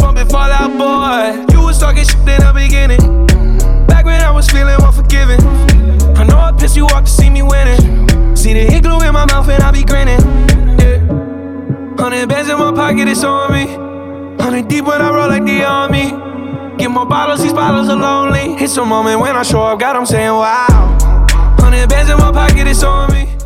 bumping Fallout Boy. You was talking shit in the beginning. Back when I was feeling unforgiving. I know I pissed you off to see me winning. See the hit glue in my mouth and I be grinning. Yeah. 100 bands in my pocket, it's on me. 100 deep when I roll like the army. Get more bottles, these bottles are lonely. It's a moment when I show up, God, I'm saying wow. 100 bands in my pocket, it's on me.